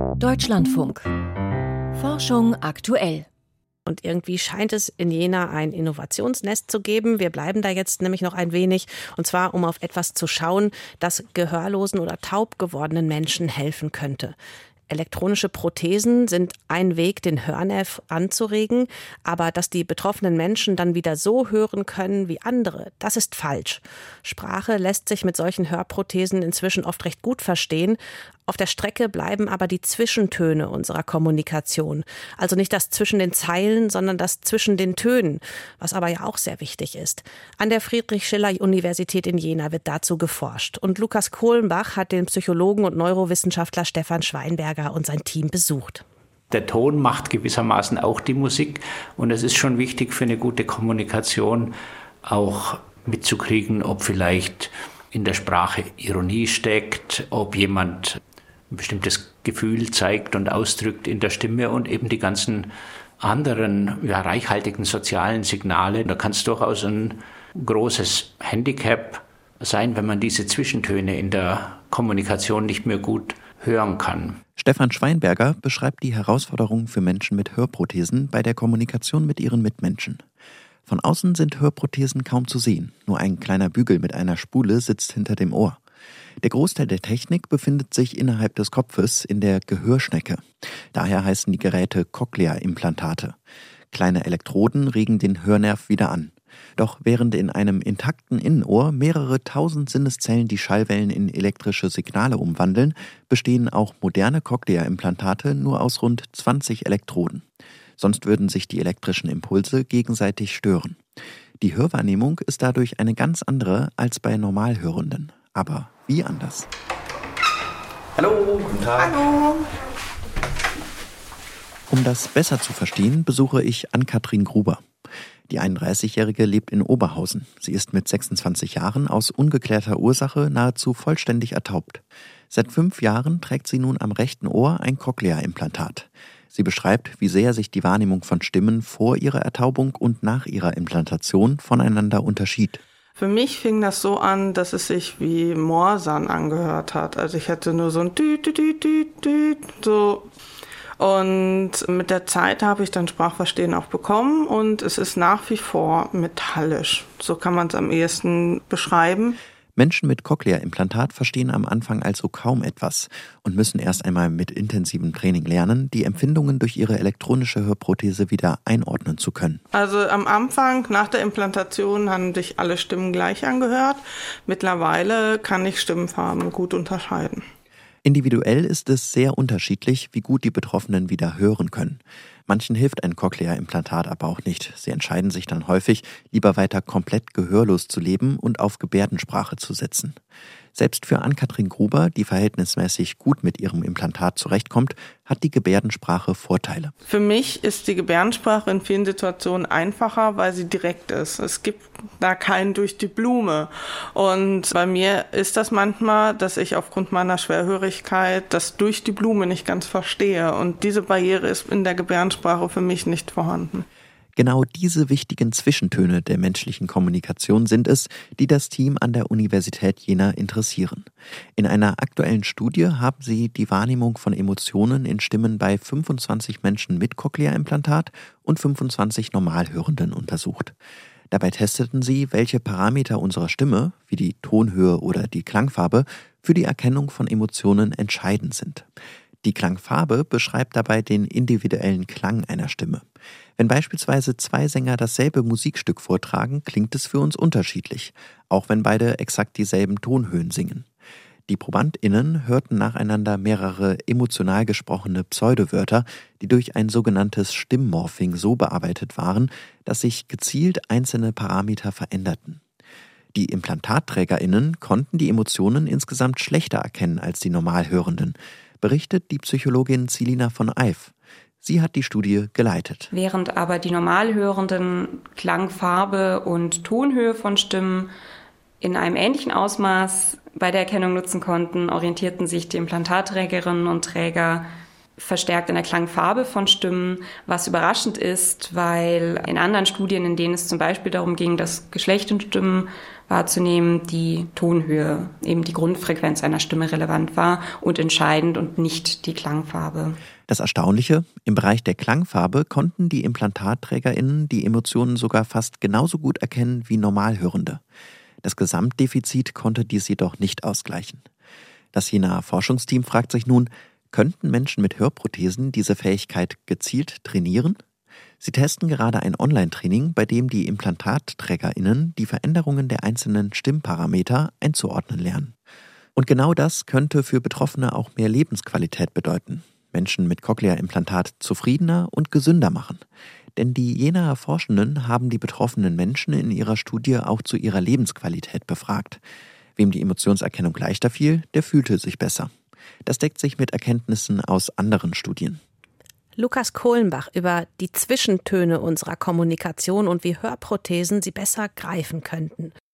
Deutschlandfunk. Forschung aktuell. Und irgendwie scheint es in Jena ein Innovationsnest zu geben. Wir bleiben da jetzt nämlich noch ein wenig. Und zwar, um auf etwas zu schauen, das gehörlosen oder taub gewordenen Menschen helfen könnte. Elektronische Prothesen sind ein Weg, den Hörnerv anzuregen. Aber dass die betroffenen Menschen dann wieder so hören können wie andere, das ist falsch. Sprache lässt sich mit solchen Hörprothesen inzwischen oft recht gut verstehen. Auf der Strecke bleiben aber die Zwischentöne unserer Kommunikation. Also nicht das zwischen den Zeilen, sondern das zwischen den Tönen, was aber ja auch sehr wichtig ist. An der Friedrich-Schiller-Universität in Jena wird dazu geforscht. Und Lukas Kohlenbach hat den Psychologen und Neurowissenschaftler Stefan Schweinberger und sein Team besucht. Der Ton macht gewissermaßen auch die Musik. Und es ist schon wichtig für eine gute Kommunikation auch mitzukriegen, ob vielleicht in der Sprache Ironie steckt, ob jemand ein bestimmtes Gefühl zeigt und ausdrückt in der Stimme und eben die ganzen anderen reichhaltigen sozialen Signale. Da kann es durchaus ein großes Handicap sein, wenn man diese Zwischentöne in der Kommunikation nicht mehr gut hören kann. Stefan Schweinberger beschreibt die Herausforderungen für Menschen mit Hörprothesen bei der Kommunikation mit ihren Mitmenschen. Von außen sind Hörprothesen kaum zu sehen. Nur ein kleiner Bügel mit einer Spule sitzt hinter dem Ohr. Der Großteil der Technik befindet sich innerhalb des Kopfes in der Gehörschnecke. Daher heißen die Geräte Cochlea-Implantate. Kleine Elektroden regen den Hörnerv wieder an. Doch während in einem intakten Innenohr mehrere tausend Sinneszellen die Schallwellen in elektrische Signale umwandeln, bestehen auch moderne Cochlea-Implantate nur aus rund 20 Elektroden. Sonst würden sich die elektrischen Impulse gegenseitig stören. Die Hörwahrnehmung ist dadurch eine ganz andere als bei Normalhörenden. Aber wie anders? Hallo, guten Tag. Hallo. Um das besser zu verstehen, besuche ich Ann-Kathrin Gruber. Die 31-Jährige lebt in Oberhausen. Sie ist mit 26 Jahren aus ungeklärter Ursache nahezu vollständig ertaubt. Seit 5 Jahren trägt sie nun am rechten Ohr ein Cochlea-Implantat. Sie beschreibt, wie sehr sich die Wahrnehmung von Stimmen vor ihrer Ertaubung und nach ihrer Implantation voneinander unterschied. Für mich fing das so an, dass es sich wie Morsern angehört hat. Also ich hatte nur so ein Düt, Düt, Düt, Düt, Düt, so. Und mit der Zeit habe ich dann Sprachverstehen auch bekommen und es ist nach wie vor metallisch. So kann man es am ehesten beschreiben. Menschen mit Cochlea-Implantat verstehen am Anfang also kaum etwas und müssen erst einmal mit intensivem Training lernen, die Empfindungen durch ihre elektronische Hörprothese wieder einordnen zu können. Also am Anfang, nach der Implantation, haben sich alle Stimmen gleich angehört. Mittlerweile kann ich Stimmfarben gut unterscheiden. Individuell ist es sehr unterschiedlich, wie gut die Betroffenen wieder hören können. Manchen hilft ein Cochlea-Implantat aber auch nicht. Sie entscheiden sich dann häufig, lieber weiter komplett gehörlos zu leben und auf Gebärdensprache zu setzen. Selbst für Ann-Kathrin Gruber, die verhältnismäßig gut mit ihrem Implantat zurechtkommt, hat die Gebärdensprache Vorteile. Für mich ist die Gebärdensprache in vielen Situationen einfacher, weil sie direkt ist. Es gibt da keinen durch die Blume. Und bei mir ist das manchmal, dass ich aufgrund meiner Schwerhörigkeit das durch die Blume nicht ganz verstehe. Und diese Barriere ist in der Gebärdensprache für mich nicht vorhanden. Genau diese wichtigen Zwischentöne der menschlichen Kommunikation sind es, die das Team an der Universität Jena interessieren. In einer aktuellen Studie haben sie die Wahrnehmung von Emotionen in Stimmen bei 25 Menschen mit Cochlea-Implantat und 25 Normalhörenden untersucht. Dabei testeten sie, welche Parameter unserer Stimme, wie die Tonhöhe oder die Klangfarbe, für die Erkennung von Emotionen entscheidend sind. Die Klangfarbe beschreibt dabei den individuellen Klang einer Stimme. Wenn beispielsweise 2 Sänger dasselbe Musikstück vortragen, klingt es für uns unterschiedlich, auch wenn beide exakt dieselben Tonhöhen singen. Die ProbandInnen hörten nacheinander mehrere emotional gesprochene Pseudowörter, die durch ein sogenanntes Stimmmorphing so bearbeitet waren, dass sich gezielt einzelne Parameter veränderten. Die ImplantatträgerInnen konnten die Emotionen insgesamt schlechter erkennen als die Normalhörenden, berichtet die Psychologin Celina von Eif. Sie hat die Studie geleitet. Während aber die Normalhörenden Klangfarbe und Tonhöhe von Stimmen in einem ähnlichen Ausmaß bei der Erkennung nutzen konnten, orientierten sich die Implantatträgerinnen und Träger verstärkt in der Klangfarbe von Stimmen, was überraschend ist, weil in anderen Studien, in denen es zum Beispiel darum ging, das Geschlecht in Stimmen wahrzunehmen, die Tonhöhe, eben die Grundfrequenz einer Stimme relevant war und entscheidend und nicht die Klangfarbe. Das Erstaunliche, im Bereich der Klangfarbe konnten die ImplantatträgerInnen die Emotionen sogar fast genauso gut erkennen wie Normalhörende. Das Gesamtdefizit konnte dies jedoch nicht ausgleichen. Das Jenaer Forschungsteam fragt sich nun, könnten Menschen mit Hörprothesen diese Fähigkeit gezielt trainieren? Sie testen gerade ein Online-Training, bei dem die ImplantatträgerInnen die Veränderungen der einzelnen Stimmparameter einzuordnen lernen. Und genau das könnte für Betroffene auch mehr Lebensqualität bedeuten. Menschen mit Cochlea-Implantat zufriedener und gesünder machen. Denn die Jenaer Forschenden haben die betroffenen Menschen in ihrer Studie auch zu ihrer Lebensqualität befragt. Wem die Emotionserkennung leichter fiel, der fühlte sich besser. Das deckt sich mit Erkenntnissen aus anderen Studien. Lukas Kohlenbach über die Zwischentöne unserer Kommunikation und wie Hörprothesen sie besser greifen könnten.